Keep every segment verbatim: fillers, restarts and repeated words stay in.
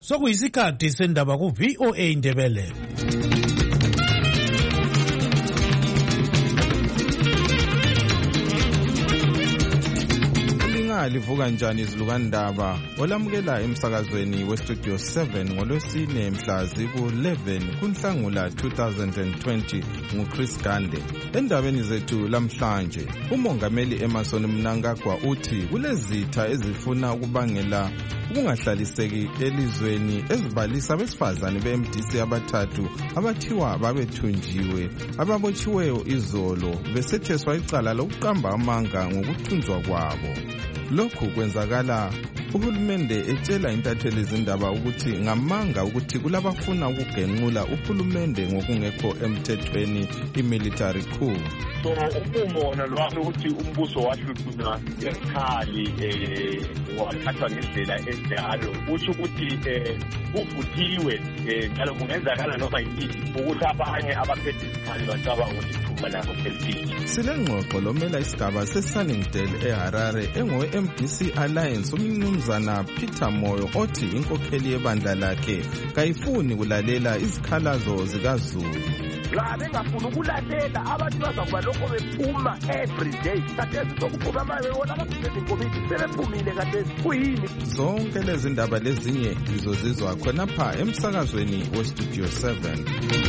Sokuyisikhathi sendaba ku V O A Indebele. Livuka njani izilukandaba olamukela emsakazweni westudio seven ngolwesine mhla ziku eleven kuNhlangula two thousand twenty nguChris Gande. Endabeni zethu lamhlanje umongameli Emmerson Mnangagwa uthi kulezitha ezifuna ukubangela ukungahlaliseki elizweni ezibalisa abesifazane be-M D C abathathu abathiwa babethunjiwe ababotshiweyo izolo besetheswa icala lokuqamba amanga ngokuthunjwa kwabo. Lokhu kwenzakala uhulumende etshela intatheli izindaba ukuthi ngamanga ukuthi kulabafuna ukugenqula uhulumende ngokungekho emthethweni imilitary coup. So umbono lwami ukuthi umbuso wahluthuna ekhali eh wathathwa ngendlela enjalo usho ukuthi uvuthiwe njalo kungenzakala noma yini ukuthi abanye abaphethe isikhali bacabanga ukuthi ithuba labo selifile. Silengxoxo lomela isigaba seSunningdale eHarare engowe M D C Alliance umnumzana Peter Moyo othi inkokheli yebandla lakhe kayifuni kulalela izikhalazo zikaZulu. La bengafuna ukulalela abantu bazakuba lokho bephuma every day kathesi sokuphuma manje wona abaphethe inkomiti sebephumile kathesi kuyini. Zonke lezi ndaba lezinye izozizwa khonapha emsakazweni westudio seven.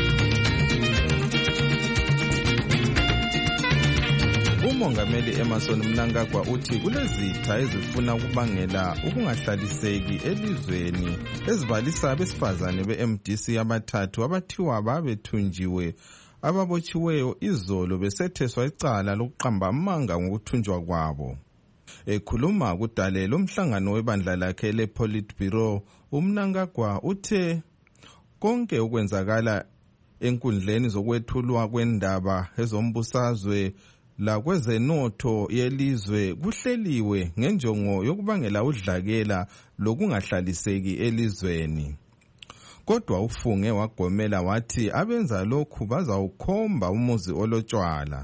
Umongameli Emmerson Mnangagwa uthi kulezitha ezifuna ukubangela ukungahlaliseki elizweni ezibalisa abesifazane be-M D C abathathu abathiwa babethunjiwe ababotshiweyo izolo besetheswa icala lokuqamba amanga ngokuthunjwa kwabo. Ekhuluma kudale lomhlangano webandla lakhe le-Politburo, uMnangagwa uthe konke okwenzakala enkundleni zokwethulwa kwendaba ezombusazwe la kwezenotho yelizwe kuhleliwe ngenjongo yokubangela udlakela lokungahlaliseki elizweni. Kodwa ufunge wagomela wathi abenza lokhu bazawukhomba umuzi olotshwala.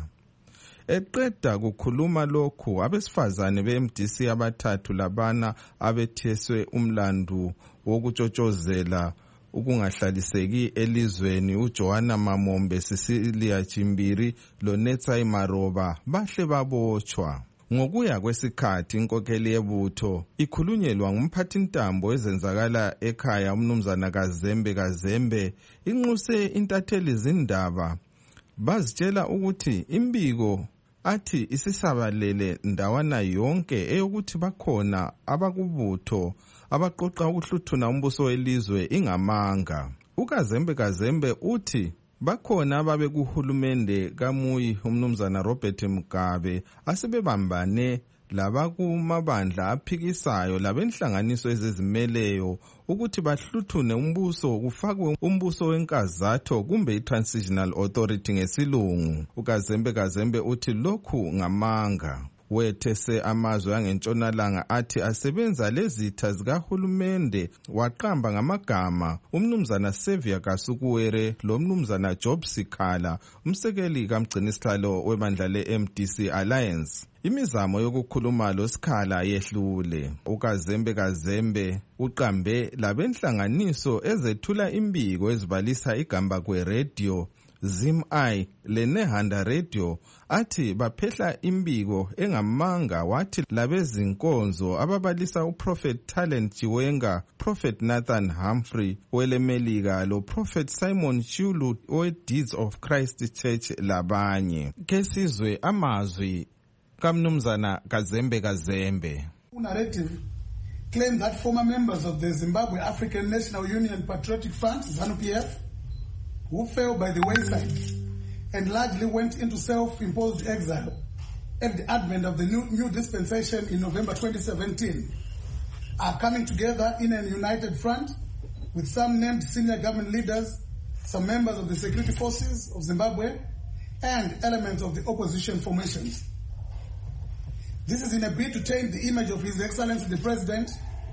Eqeda kukhuluma lokhu abesifazane be-M D C abathathu labana abetheswe umlandu wokutshotshozela ukungahlaliseki elizweni uJohana Mamombe, Cecilia Chimbiri loNetsai Maroba bahle babotshwa. Ngokuya kwesikhathi inkokheli yebutho ikhulunyelwa ngumphathintambo ezenzakala ekhaya umnumzana Kazembe Kazembe inxuse intatheli izindaba bazitshela ukuthi imbiko athi isisabalele ndawana yonke eyokuthi bakhona abakubutho abaqoqa ukuhluthuna umbuso welizwe ingamanga. uKazembe Kazembe uthi bakhona ababe kuhulumende kaMuyi umnumzana Robert Mugabe asebebambane labakumabandla aphikisayo labenhlanganiso ezizimeleyo ukuthi bahluthune umbuso kufakwe umbuso wenkazatho kumbe i-transitional authority ngesilungu. uKazembe Kazembe uthi lokhu ngamanga. Wethese amazwe angentshonalanga athi asebenza lezitha zikahulumende waqamba ngamagama umnumzana Xavier Kasukuwere lo mnumzana Job Sikhala umsekeli kamgcinisihlalo webandla le-M D C Alliance. Imizamo yokukhuluma lo Sikhala yehlule. uKazembe Kazembe uqambe labenhlanganiso ezethula imbiko ezibalisa igamba kwe radio Zim-I leNehanda Radio athi baphehla imbiko engamanga wathi labezinkonzo ababalisa uProphet Talent Chiwenga, Prophet Nathan Humphrey welemelika lo Prophet Simon Chulu we-Deeds of Christ Church labanye. Kesizwe amazwi kamnumzana Kazembe Kazembe. Narrative claim that former members of the Zimbabwe African National Union Patriotic Front, ZANU P F, who fell by the wayside and largely went into self-imposed exile at the advent of the new, new dispensation in November twenty seventeen, are coming together in a united front with some named senior government leaders, some members of the security forces of Zimbabwe, and elements of the opposition formations. This is in a bid to taint the image of His Excellency the President,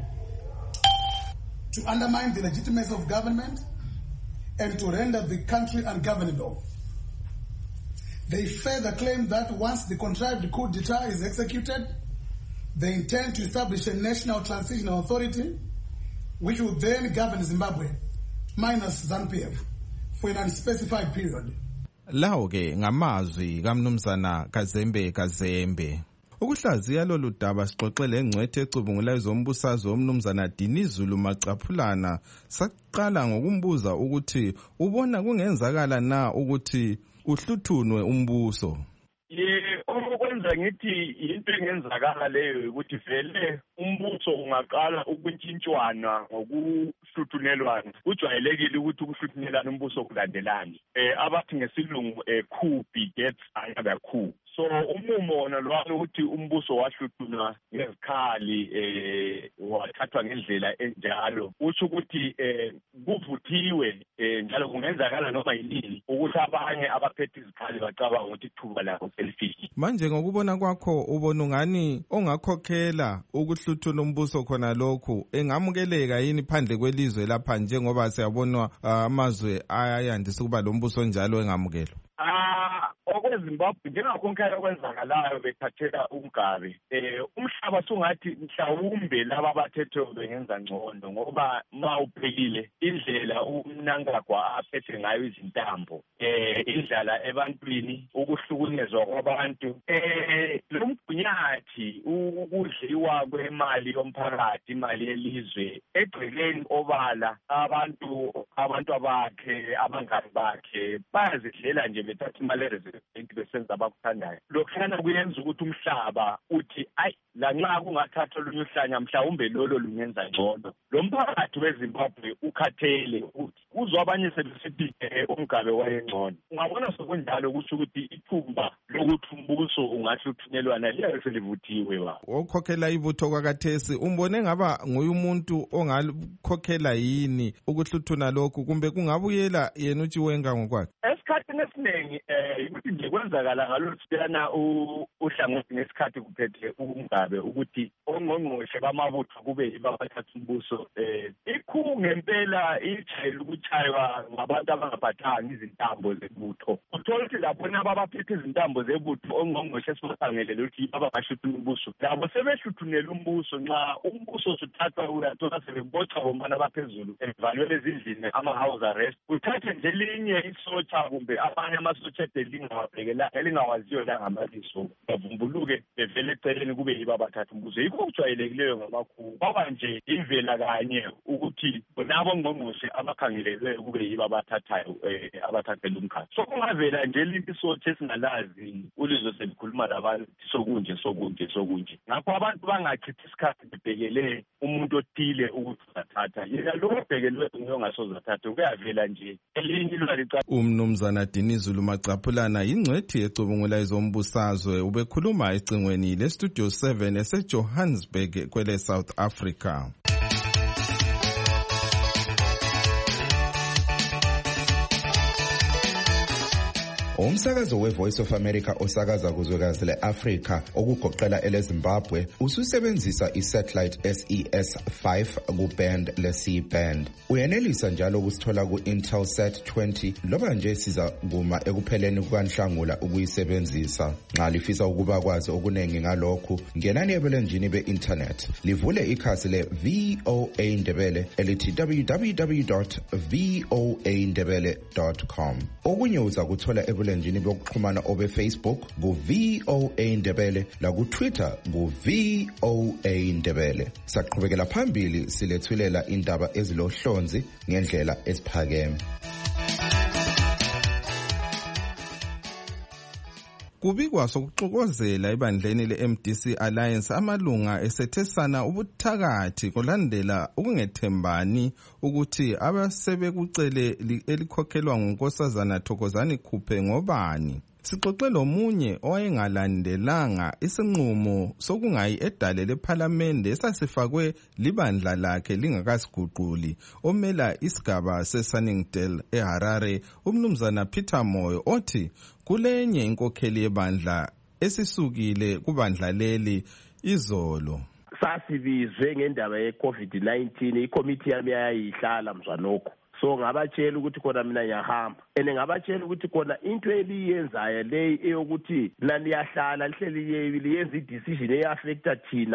to undermine the legitimacy of government, and to render the country ungovernable. They further claim that once the contrived coup d'etat is executed, they intend to establish a national transitional authority which will then govern Zimbabwe minus ZANU-P F for an unspecified period. Lawo ke ngamazwi kaMnumzana Kazembe Kazembe. Ukuhlaziya lolu daba sixoxele engcwethe ecubungula ezombusazwe womnumzana Dinizulu Macaphulana saqala ngokumbuza ukuthi ubona kungenzakala na ukuthi uhluthunwe umbuso. Ye okwenza ngithi into engenzakala leyo ukuthi vele umbuso ungaqala ukuntshintshwana ngokuhluthunelwana. Kujwayelekile ukuthi ukuhluthunelana umbuso kulandelane. Eh abathi ngesilungu eh coup begets another coup. So umumo wona lwalo ukuthi umbuso wahluthunwa ngezikhali eh wathathwa ngendlela enjalo. Uthi ukuthi eh kuvuthiwe eh njalo kungenzakala noma yini ukuthi abanye abaphethe izikhali bacabanga ukuthi ithuba labo selifiki. Manje ngokubona kwakho ubona ngani ongakhokhela ukuhluthuna umbuso khona lokhu engamukeleka yini phandle kwelizwe lapha njengoba siyabona amazwe ayandisa kuba lo mbuso njalo engamukelwa? Ah okweZimbabwe njengakhonkela okwenzakalayo bethathela uMgabe eh umhlaba sungathi mhlawumbe laba abathethe bengenza ngcono ngoba mawubhekile indlela umnangagwa aphethe ngayo izintambo eh indlala ebantwini ukuhlukunyezwa kwabantu eh lo mgunyathi ukudliwa kwemali yomphakathi imali yelizwe egcileni obala abantu abantu abakhe abangani bakhe bayazidlela nje bethatha imali reserve besenza abakuthandayo. Lokhana kuyenza ukuthi umhlaba uthi ayi la nxa kungathathwa lunye uhlanya mhlawumbe lolo lungenza ngcono. Lo mphakathi weZimbabwe ukhathele ukuthi uzwa abanye sebesithi uMgabe wayengcono. Ungabona sokunjalo ukuthi ukuthi ithumba lokuthi umbuso ungahluthunyelwana liyabe selivuthiwe ba. Okhokhela ibutho kwakathesi umbone ngaba nguye umuntu ongakhokhela yini ukuhluthuna lokhu kumbe kungabuyela yena uthi wenga ngokwakhe? Esikhathini esiningi eh ukuthi nje kwenzakala ngaloluhlana uhlangothi ngesikhathi kuphethe uMgabe ukuthi ongqongqoshe bamabutho kube ibabathatha umbuso eh ikhu ngempela ijayele ukuchaywa ngabantu abangaphathanga izintambo zebutho. Uthola ukuthi lapho nabaphethe izintambo zebutho ongqongqoshe esibasangelele ukuthi abangahluthuna umbuso labo sebehluthunela umbuso nxa umbuso suthathwa uyathola sebebocha bomana baphezulu evalwele ezindlini ama-house arrest uthathe nje linye isotsha kumbe abanye amasotsha elingawabhekela elingawaziyo la ngamaliso bavumbuluke bevele eceleni kube yibo abathatha umbuso. Yikho kujwayelekileyo ngamakhulu kwaba nje imvela kanye ukuthi nabo ngqongqoshe abakhangelelwe kube yibo abathathayo abathathela umkhathi. So kungavela nje lithi isotsha esingalazi ulizwe selikhuluma labantu sokunje sokunje sokunje ngakho abantu bangachithi isikhathi bebhekele umuntu othile ukuthi uzathatha yena lo obhekelwe ungasoze athathe kuyavela nje elinye ilwalica. Umnumzana Dinizulu Macaphulana ingcwethi ecubungula ezombusazwe ubekhuluma ecingweni le Studio seven eseJohannesburg kwele South Africa. Umsakazo weVoice of America osakaza kuzwekazi le-Afrika okugoqela eleZimbabwe ususebenzisa isatellite S E S five kuband le-C band. Uyenelisa njalo ukusithola ku-Intelsat twenty loba nje siza kuma ekupheleni kukaNhlangula ukuyisebenzisa. Nxa lifisa ukuba kwazi okuningi ngalokhu ngenani ebulenjini be-internet livule ikhasi le-V O A Ndebele elithi w w w dot voa ndebele dot com. Okunye uza kuthola ebulenjini njini bokuxhumana obe Facebook ku V O A Ndebele la ku Twitter ku V O A Ndebele. Saqhubekela phambili silethulela indaba ezilohlonzi ngendlela esiphakeme. Kubikwa sokuxokozela ebandleni le-M D C Alliance amalunga esethesana ubuthakathi kulandela ukungethembani ukuthi abasebekucele elikhokhelwa ngunkosazana Thokozani Khuphe ngobani. Sixoxe lomunye owayengalandelanga isinqumo sokungayi edale lephalamende esasifakwe libandla lakhe lingakasiguquli omela isigaba seSunningdale eHarare umnumzana Peter Moyo othi kulenye inkokheli yebandla esisukile kubandla leli izolo. Sasibizwe ngendaba ye-COVID nineteen ikomiti yami yayihlala mzwanokho. So ngabatshela ukuthi khona mina ngiyahamba ene ngabatshela ukuthi khona into eliyenzayo leyi eyokuthi naniyahlala lihleli liyenza i-decision eyaffecta thina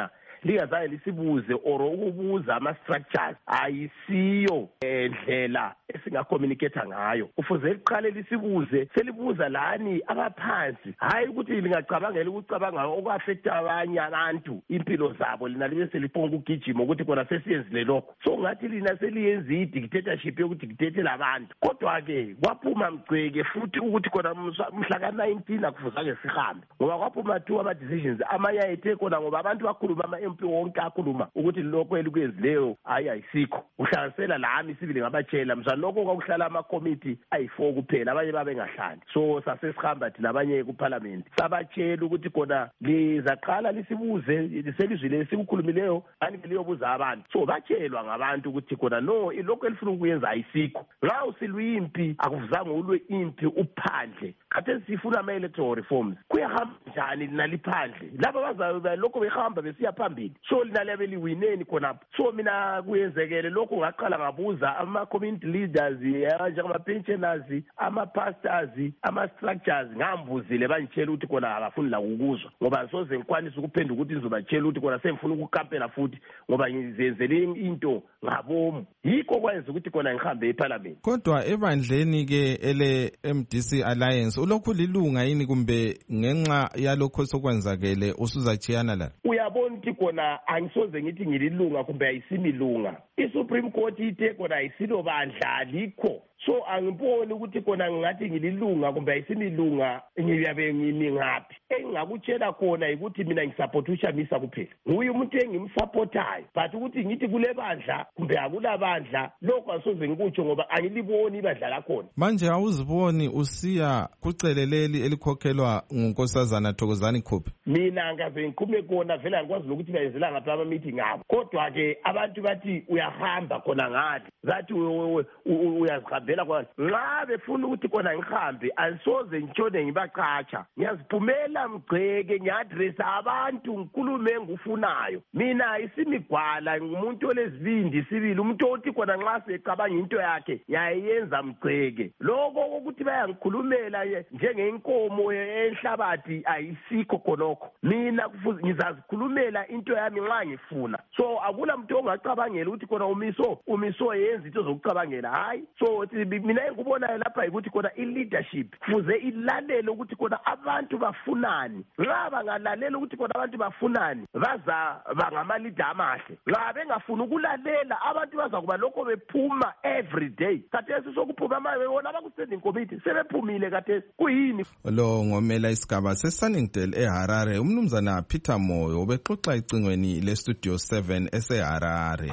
lingazange lisibuze or ukubuza ama-structures ayisiyo endlela esingacommunicate ngayo. Kufuze liqale lisibuze, selibuza lani abaphansi, hayi ukuthi lingacabangela ukucabanga okwaffecta abanye abantu impilo zabo lina libe seliphonga ukugijima ukuthi kona sesiyenzile lokho. So ngathi lina seliyenza i-dictatorship yokudictate labantu. Kodwa-ke kwaphuma Mgceke futhi ukuthi kona mhla ka-nineteen akufuzange sihambe ngoba kwaphuma two ama-decisions amanye ayethe kona ngoba abantu bakhuluma ama-M P wonke akhuluma ukuthi lokho elikwenzileyo hayi ayisikho. Uhlanganisela lami sibili ngabatshela mzwana lokho kwakuhlala ama-committee ayi-four kuphela abanye babengahlali. So sasesihamba thina abanye kuparliament sabatshela ukuthi kona lizaqala lisibuze selizwile esikukhulumileyo anike liyobuza abantu. So batshelwa ngabantu ukuthi kona no lokho elifuna ukuyenza ayisikho. Nxa usilwimpi akufuzange ulwe impi uphandle. Khathesi sifuna ama-electoral reforms. Kuyahamba njani lina liphandle? Laba bazabe lokho behamba besiya phambili. So lina liyabe liwineni khonapho. So mina kuyenzekele lokho ngaqala ngabuza ama-community leaders njengama-pensioners, ama-pastors, ama-structures ngambuzile bangitshela ukuthi kona abafuni la ukuzwa ngoba ngisoze ngikwanise ukuphendula ukuthi ngizobatshela ukuthi kona sengifuna ukukampela futhi ngoba ngizenzele into ngabomu. Yikho kwenza ukuthi kona ngihambe eParliament. Kodwa ebandleni-ke ele-M D C Alliance ulokhu lilunga yini kumbe ngenxa yalokho sokwenzakele usuzachiyana la? Uyabona ukuthi kona angisoze ngithi ngililunga kumbe ayisimilunga. I-Supreme Court ithe kona ayisilo bandla alikho. So angiboni ukuthi kona ngathi ngililunga kumbe ayisimilunga ngiyabe ngimi ngaphi. Engingakutshela khona ukuthi mina ngisupport uShamisa kuphela. Nguye umuntu engimsupportayo. But ukuthi ngithi kule bandla kumbe akula bandla lokho asoze ngikutsho ngoba angiliboni ibandla lakhona. Manje awuziboni usiya kuceleleli elikhokhelwa ngunkosazana Thokozani Khuphe? Mina ngaze ngiqume kona vele angikwazi ukuthi bayenzela ngapha ama meeting abo. Kodwa ke abantu bathi uyahamba khona ngathi. Zathi uyazihambela kona. Nxa befuna ukuthi kona ngihambe angisoze ngitshone ngibaqhatsha. Ngiyaziphumela Mgceke ngiadressa abantu ngikhulume ngufunayo. Mina isimigwala ngumuntu olezibindi sibili umuntu othi kona nxa secabanga into yakhe yayenza Mgceke. Lokho ukuthi bayangikhulumela njengenkomo enhlabathi ayisikho khonokho. Mina kufuze ngizazikhulumela into yami nxa ngifuna. So akula muntu ongacabangela ukuthi kona umiso umiso yenza into zokucabangela hayi. So mina ngikubona lapha ukuthi kona i-leadership kufuze ilalele ukuthi kona abantu bafunani. Nxa bangalalela ukuthi kona abantu bafunani baza bangama-leader amahle. Nxa bengafuni ukulalela abantu baza kuba lokho bephuma every day. Khathesi sokuphuma manje bona abaku-standing committee sebephumile khathesi kuyini? Lo ngomela isigaba se-Sunningdale eHarare umnumzana Peter Moyo ubexoxa icingweni le-Studio seven eseHarare.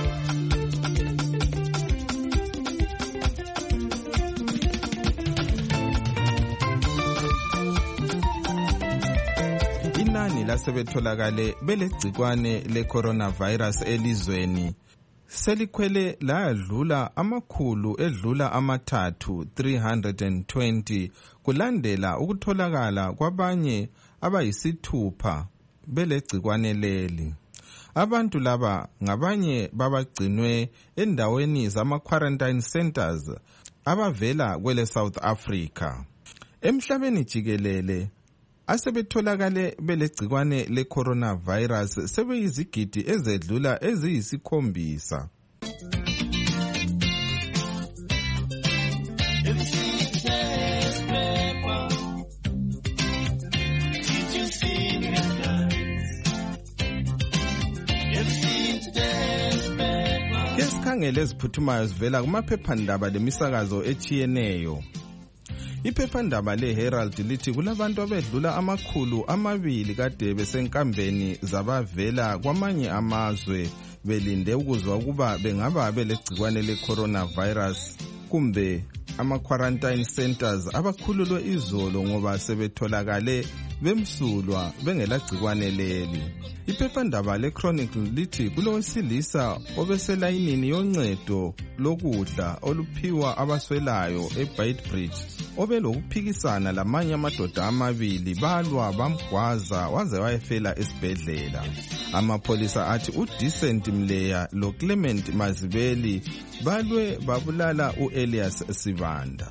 Inani lasebetholakale belegcikwane le-coronavirus elizweni selikhwele layadlula amakhulu edlula amathathu three hundred twenty kulandela ukutholakala kwabanye abayisithupha belegcikwane leli. Abantu laba ngabanye babagcinwe endaweni zama-quarantine centers abavela kwele South Africa. Emhlabeni jikelele asebetholakale belegcikwane le-coronavirus sebeyizigidi ezedlula eziyisikhombisa. Kesikhangele eziphuthumayo zivela kumaphephandaba lemisakazo etshiyeneyo. Iphephandaba le-Herald lithi kulabantu abedlula amakhulu amabili kade besenkambeni zabavela kwamanye amazwe belinde ukuzwa ukuba bengaba belegcikwane le-coronavirus kumbe ama-quarantine centers abakhululwe izolo ngoba sebetholakale bemsulwa bengelagcikwane leli. Iphephandaba le-Chronicle lithi kulowesilisa obeselayinini yoncedo lokudla oluphiwa abaswelayo eBeitbridge obelokuphikisana lamanye amadoda amabili balwa bamgwaza waze wayefela esibhedlela. Amapholisa athi uDecent Mleya loClement Mazibeli balwe babulala uElias Sibanda.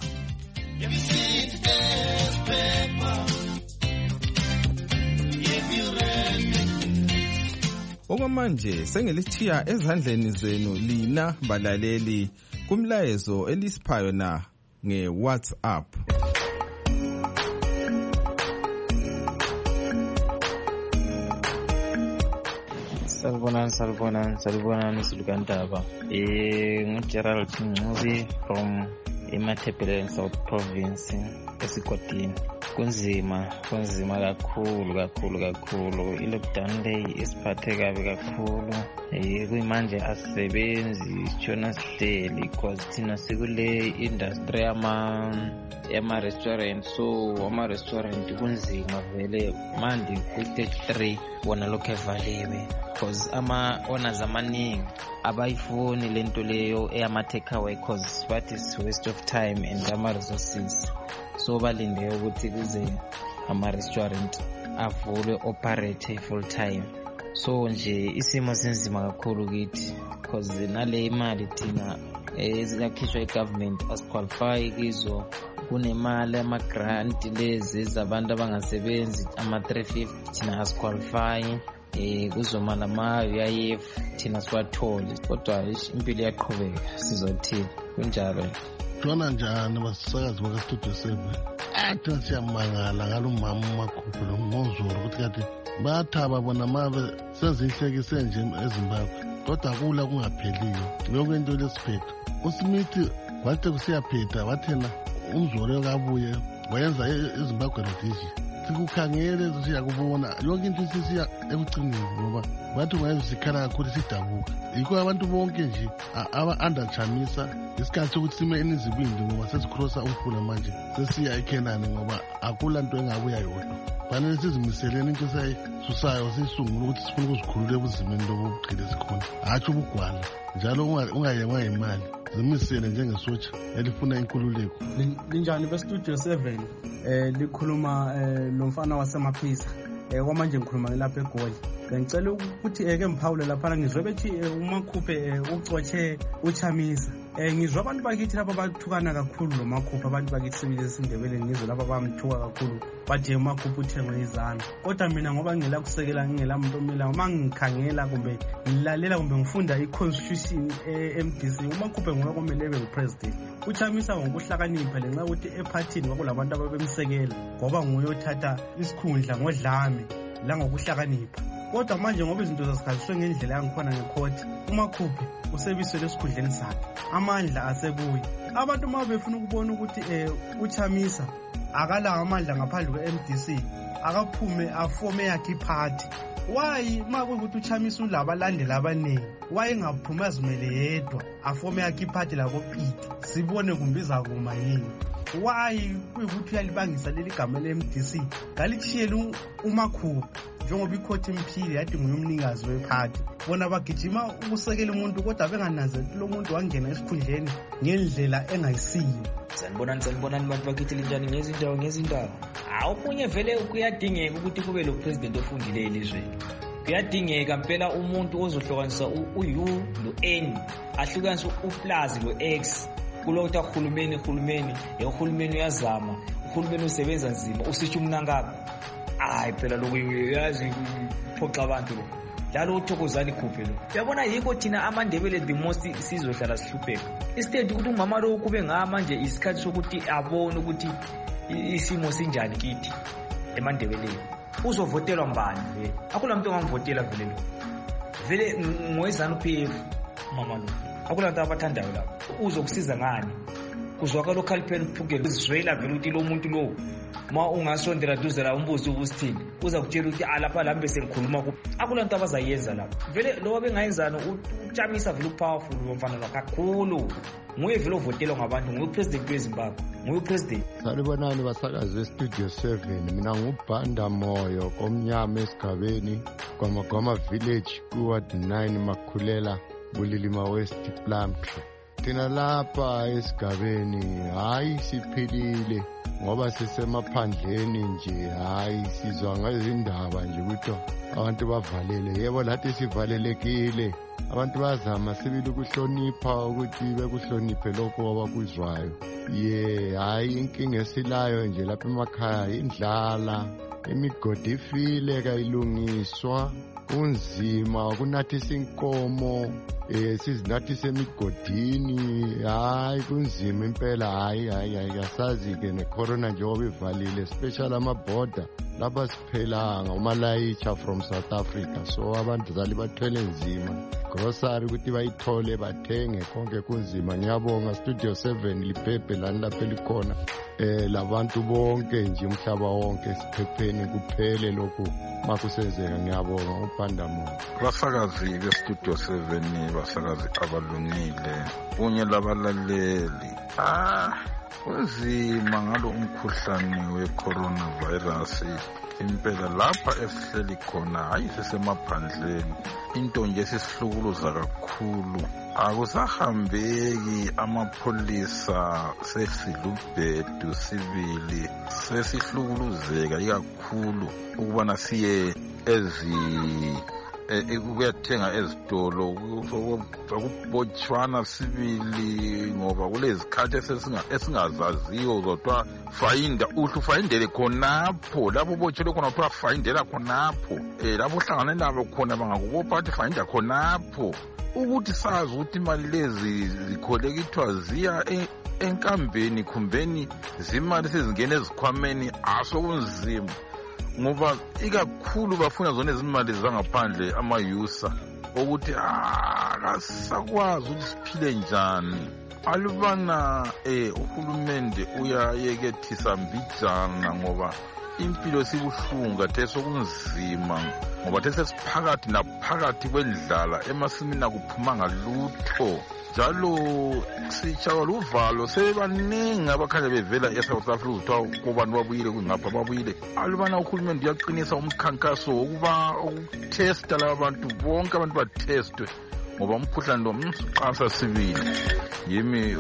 Okwamanje sengelithiya ezandleni zenu lina balaleli kumlayezo elisiphayo na nge-WhatsApp. Salubonani, salubonani, salubonani Silukandaba. Eh, ngu-Gerald Ngcuzi from eMathebeleni South Province eSigodini. Kunzima, kunzima kakhulu kakhulu kakhulu. I-lockdown leyi isiphathe kabi kakhulu. Eh, kuyimanje asisebenzi, sitshona sihleli because thina sikule industry yama yama-restaurant. So ama-restaurant kunzima vele. Manje ku-stage three wona lokhu evaliwe. Because ama-owners amaningi abayifuni lento leyo eyama-takeaway because what is waste of time and ama-resources. So balinde ukuthi kuze ama-restaurant avulwe operate full time. So nje isimo sinzima kakhulu kithi because nale imali thina eziyakhishwa i-government asiqualify kizo. Kunemali ama-grant lezi zabantu abangasebenzi ama-three fifty thina asiqualify. Eh kuzoma nama-U I F thina siwatholi kodwa impilo iyaqhubeka sizothini kunjalo. Twana njani basakazi baka Studio seven? Athi siyamangala ngalomama uMakhuphe lo Mozulu ukuthi kade bathaba bona mabe sezihlekise nje eZimbabwe kodwa kula kungapheliyo lokho into lesiphetho. uSmith wathi kusiyaphetha wathena umzolo kabuye wayenza eZimbabwe redishi. Sikukhangele siyakubona yonke into sisiya ekucineni ngoba bathi wayesikhala kakhulu sidabuka. Yikho abantu bonke nje aba-underchamisa isikhathi sokuthi sime enizibindi ngoba sesikrosa umfula manje sesiya eKenani ngoba akula nto engabuya yodwa. Fanele sizimiseleni into sayisusayo sisungula ukuthi sifuna ukuzikhulula ebuzimeni lobuqhile sikhona hatsho ubugwala njalo ungayengwa imali. Zimisele njengesotsha elifuna inkululeko. Linjani beStudio seven eh likhuluma lo mfana wasemaphisa eh kwamanje ngikhuluma lapha eGoli. Bengicela ukuthi eke mphawule lapha ngizwe bethi uMakhuphe ucotshe uChamisa. Eh ngizwe abantu bakithi lapha bathukana kakhulu lo Makhuphe abantu bakithi sibile isindebele ngizwe lapha bamthuka kakhulu bathi uMakhuphe uthengwe izandla. Kodwa mina ngoba ngela kusekela ngela muntu omila mangikhangela kumbe ngilalela kumbe ngifunda iconstitution e-M D C uMakhuphe ngoba kumele ebe upresident. uChamisa ngokuhlakanipha lenxa ukuthi epartini kwakulabantu ababemsekela ngoba nguye othatha isikhundla ngodlame la ngokuhlakanipha. Kodwa manje ngoba izinto zasikhathisiwe ngendlela yangikhona ngecourt uMakhuphe usebiswe lesikhundleni sakhe amandla asebuye. Abantu uma befuna ukubona ukuthi eh uChamisa akala amandla ngaphandle kwe-M D C akaphume afome yakhe iparty. Why makuthi uChamisa ulabalandela abaningi why engaphuma azimele yedwa afome yakhe iparty lako Pete sibone kumbiza kuma yini? Why kuyikuthi uyalibangisa leli gama le-M D C ngalichiyela uMakhuphe njengoba icourt imphile yathi nguye umnikazi weparty. Bona bagijima ukusekela umuntu kodwa bengananzeli lo muntu wangena esikhundleni ngendlela engayisiyo. Sanibonani sanibonani bantu bakithi linjani ngezindawo ngezindawo. Awupunye vele kuyadingeka ukuthi kube lo president ofundile elizweni. Kuyadingeka impela umuntu ozohlukanisa u-U no-N ahlukanisa u-plus lo-X kulokho uhulumeni uhulumeni ehulumeni uyazama uhulumeni usebenza nzima usitsho umnankaba. Hayi phela lokho uyazi uphoxa abantu lo njalo uthokozani Khuphe lo. Uyabona yikho thina amandebele the most sizohlala sihlupheka. Instead ukuthi umama lo kube ngamanje isikhathi sokuthi abone ukuthi isimo sinjani kithi emandebeleni. Uzovotelwa mbani vele? Akula muntu ongangivotela vele lo. Vele ngoyizana uP F mama lo. Akula nto abathandayo lapho. Uzokusiza ngani? Kuzwakala local pen phugela Israel vele ukuthi lo muntu lo ma ungasondela duze la umbuzo ubusithini uza kutshela ukuthi alapha la mbe sengikhuluma ku akula nto abazayenza lapha. Vele lo bengayenzana uChamisa vele upowerful umfana lo kakhulu. Nguye vele ovotelwa ngabantu nguye president weZimbabwe nguye president. Salibonani basakazi beStudio seven mina ngubhanda moyo omnyama esigabeni kwaMagwama village kuward nine Makhulela Bulilima West Plumtree. Thina lapha esigabeni hayi siphilile ngoba sisemaphandleni nje hayi sizwa ngezindaba nje ukuthi abantu bavalele. Yebo lathi sivalelekile abantu bazama sibili ukuhlonipha ukuthi bekuhloniphe lokho abakuzwayo. Ye hayi inkinga esilayo nje lapha emakhaya indlala imigodi ifile kayilungiswa, kunzima kunathisa inkomo eh sizinathisa emigodini. Hayi kunzima impela, hayi hayi hayi asazi ke necorona njengoba ivalile, special amaborder lapha siphelanga umalayicha from South Africa, so abantu zali bathwele nzima grocery ukuthi bayithole bathenge konke kunzima. Ngiyabonga Studio seven liphephe lani lapha likhona eh labantu bonke nje umhlaba wonke siphepheni kuphele lokhu makusenzeka. Ngiyabonga uPandamo. Basakazi be Studio seven, basakazi abalungile kunye labalaleli. Ah kunzima ngalo umkhuhlane we-coronavirus impela lapha esihleli khona, hayi sisemaphandleni, into nje sisihlukuluza kakhulu. Akusahambeki, amapholisa sesilubhedu sibili, sesihlukuluzeka ikakhulu ukubana siye ezi ukuyathenga ezitolo, akubotshwana sibili ngoba kulezikhathi esingazaziyo zodwa fayinda uhlu fayindele khonapho lapho botshelwe khona kuthiwa fayindela khonapho eh lapho uhlangane nabo khona bangakubopha bathi fayinda khonapho, ukuthi sazi ukuthi imali lezi zikholekithwa ziya enkambeni khumbeni zimali sezingena ezikhwameni asokunzima ngoba ikakhulu bafuna zona izimali zangaphandle amayusa ukuthi akasakwazi ukuthi siphile njani. Alubana eh uhulumende uyayekethisa mbijana ngoba impilo sibuhlungu athe sokunzima ngoba athe sesiphakathi naphakathi kwendlala emasimini akuphumanga lutho njalo sichawa luvalo sebaningi abakhanya bevela eSouth Africa ukuthi kubantu babuyile kungapha babuyile. Alubana uhulumende uyaqinisa umkhankaso wokuba ukutesta laba bantu bonke abantu batestwe ngoba umkhuhlane lo msuqasa sibili. Yimi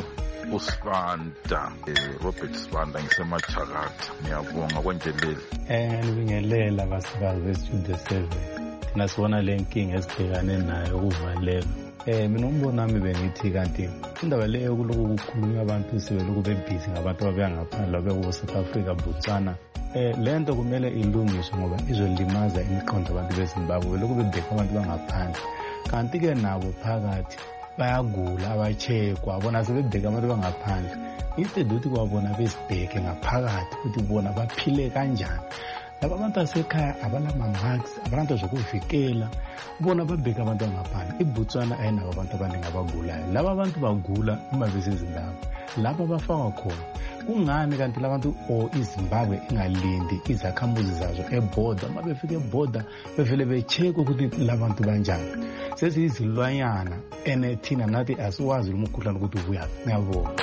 uSibanda Robert Sibanda ngisemachakatha. Ngiyabonga kwenjelele eh ngibingelela abasakazi beStudio seven. Thina sibona le nkinga esibhekane nayo ukuvaleka. Eh mina umbono wami bengithi kanti indaba leyo kuloku kukhulunywa abantu sibeloku bebhizi ngabantu ababeya ngaphandle abekubo South Africa, Botswana. Eh lento kumele ilungiswe ngoba izolimaza imiqondo abantu beZimbabwe beloku bebheka abantu bangaphandle. Kanti ke nabo phakathi bayagula abachekwa bona sebebheka abantu bangaphandle. Instead ukuthi kwabona besibheke ngaphakathi ukuthi bona baphile kanjani. Laba abantu asekhaya abalama masks, abantu zokuvikela, bona babheka abantu ngaphandle. IBotswana ayinabo abantu abaningi abagulayo. Laba abantu bagula uma beseZimbabwe. Lapha bafakwa khona. Kungani kanti labantu o iZimbabwe ingalindi izakhamuzi zazo eborder, uma befika eborder bevele becheka ukuthi labantu banjani. Sesizilwanyana enethina nathi asiwazi umkhuhlane ukuthi ubuya. Ngiyabonga.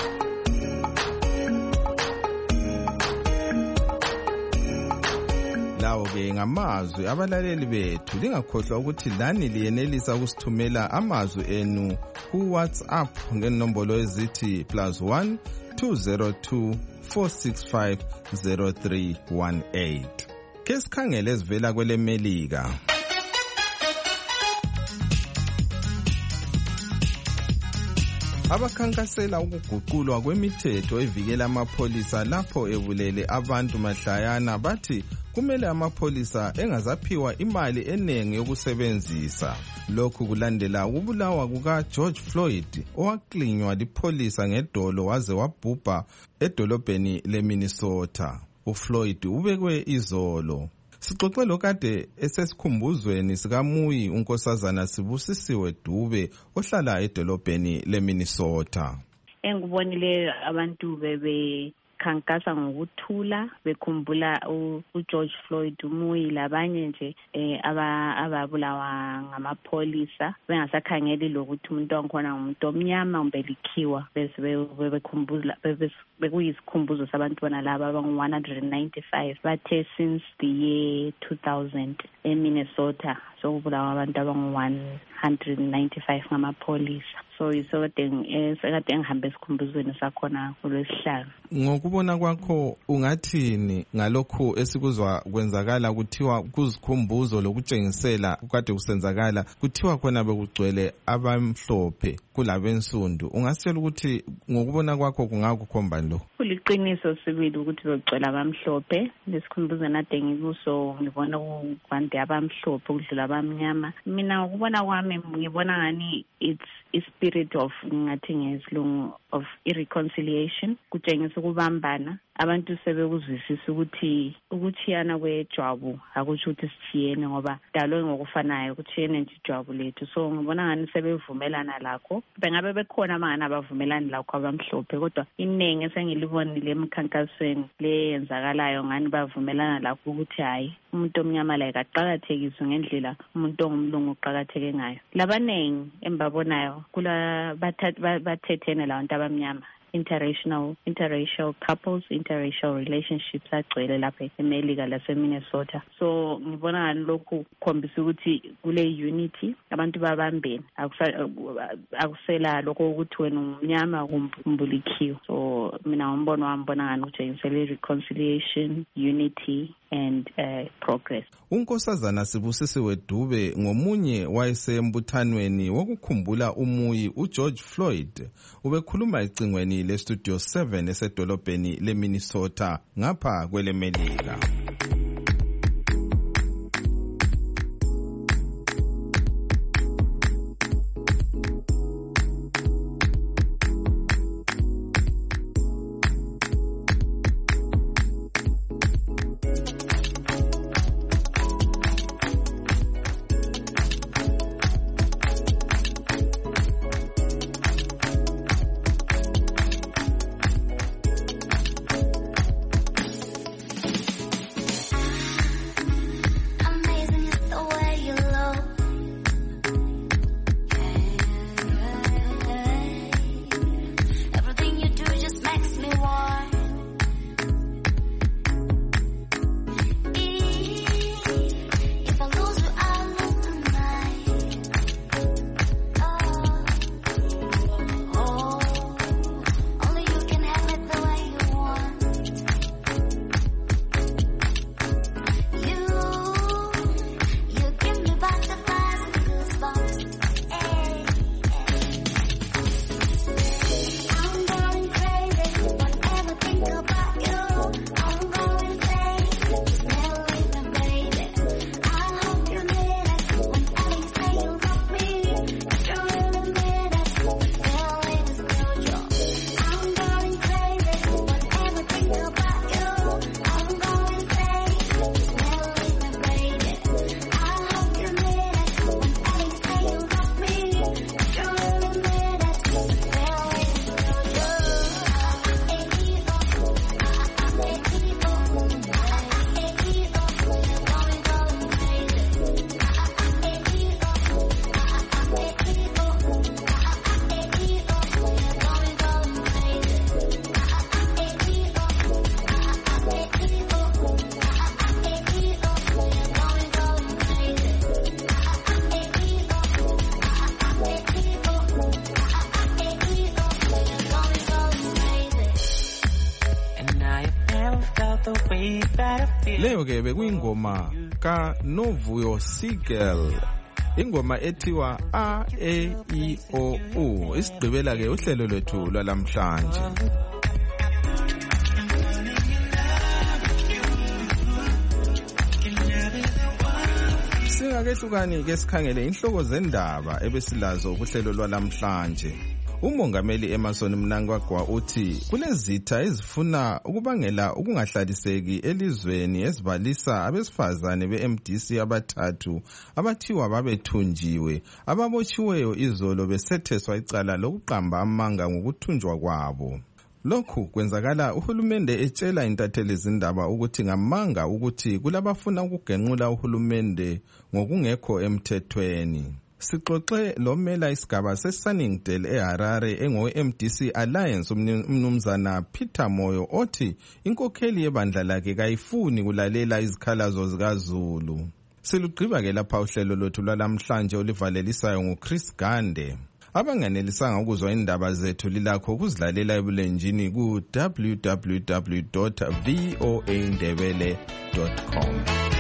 Lawo ke ngamazwi abalaleli bethu. Lingakhohlwa ukuthi lani liyenelisa ukusithumela amazwi enu ku WhatsApp ngenombolo ezithi plus one two zero two four six five zero three one eight. Ke sikhangele ezivela kwele Melika. Abakhankasela ukuguqulwa kwemithetho evikela amapholisa lapho ebulele abantu mahlayana bathi kumele amapholisa engazaphiwa imali enengi yokusebenzisa. Lokhu kulandela ukubulawa kuka George Floyd owaklinywa lipholisa ngedolo waze wabhubha edolobheni leMinnesota. uFloyd ubekwe izolo. Sixoxe lokade esesikhumbuzweni sikaMuyi unkosazana Sibusisiwe Dube ohlala edolobheni leMinnesota. Engibonile abantu bebe khankasa ngokuthula bekhumbula uGeorge Floyd Muyi labanye nje ababulawa ngamapholisa bengasakhangeli lokuthi umuntu onkhona umuntu omnyama umbe likhiwa bese bekhumbula bekuyisikhumbuzo sabantu bona laba abangu one hundred ninety-five bathe since the year two thousand eMinnesota sokubulawa abantu abangu one hundred ninety-five ngamapholisa. So isokade sekade ngihambe esikhumbuzweni sakhona kulwesihlanu. Ngokubona kwakho ungathini ngalokho esikuzwa kwenzakala kuthiwa kuzikhumbuzo lokutshengisela kade kusenzakala kuthiwa khona bekugcwele abamhlophe kulabensundu? Ungasitshela ukuthi ngokubona kwakho kungakukhomba lo? Kuliqiniso sibili ukuthi bekugcwele abamhlophe. Lesikhumbuzweni ade ngikuso ngibona kubantu abamhlophe ukudlula abamnyama. Mina ngokubona kwami ngibona ngani it's a spirit of ngathi ngesilungu of irreconciliation, kutshengisa ukubambana. Abantu sebekuzwisisa ukuthi ukuthiyana kwejwabu akusho ukuthi sithiyene ngoba dalwe ngokufanayo, ukuthiyene nje ijwabu lethu. So ngibona ngani sebevumelana lakho. Bengabe bekhona mangana abavumelani lakho abamhlophe, kodwa iningi esengilibonile emkhankasweni leyenzakalayo ngani bavumelana lakho ukuthi hayi umuntu omnyama la aqhakathekiswe ngendlela umuntu ongumlungu uqhakatheke ngayo. Labanengi embabonayo kula bathethene labantu abamnyama, interracial interracial couples, interracial relationships agcwele lapha eMelika laseMinnesota. So ngibona ngani lokhu khombisa ukuthi kule unity abantu babambene, akusela lokho ukuthi wena umnyama kumbulikiwe. So mina ngombono wami mbona ngani utshengisele reconciliation, unity and uh, progress. uNkosazana Sibusisiwe Dube ngomunye wayesembuthanweni wokukhumbula umuyi uGeorge Floyd ubekhuluma ecingweni leStudio seven esedolobheni leMinnesota ngapha kweleMelika. Leyo ke bekuyingoma ka Novuyo Sigel, ingoma ethiwa A E I O U. Isigqibela ke uhlelo lwethu lwalamhlanje. Singakehlukani ke sikhangele inhloko zendaba ebesilazo kuhlelo lwalamhlanje. Umongameli Emmerson Mnangagwa uthi kulezitha ezifuna ukubangela ukungahlaliseki elizweni ezibalisa abesifazane be-M D C abathathu abathiwa babethunjiwe ababotshiweyo izolo besetheswa icala lokuqamba amanga ngokuthunjwa kwabo. Lokhu kwenzakala uhulumende etshela intatheli izindaba ukuthi ngamanga ukuthi kulabafuna ukugenqula uhulumende ngokungekho emthethweni. Sixoxe lomela isigaba seSunningdale eHarare engowe-M D C Alliance umnumzana Peter Moyo othi inkokheli yebandla lakhe kayifuni kulalela izikhalazo zikaZulu. Silugqiba-ke lapha uhlelo lwethu lwalamhlanje olivalelisayo nguChris Gande. Abanganelisanga ukuzwa indaba zethu lilakho ukuzilalela ebulenjini ku w w w dot v o a ndebele dot com.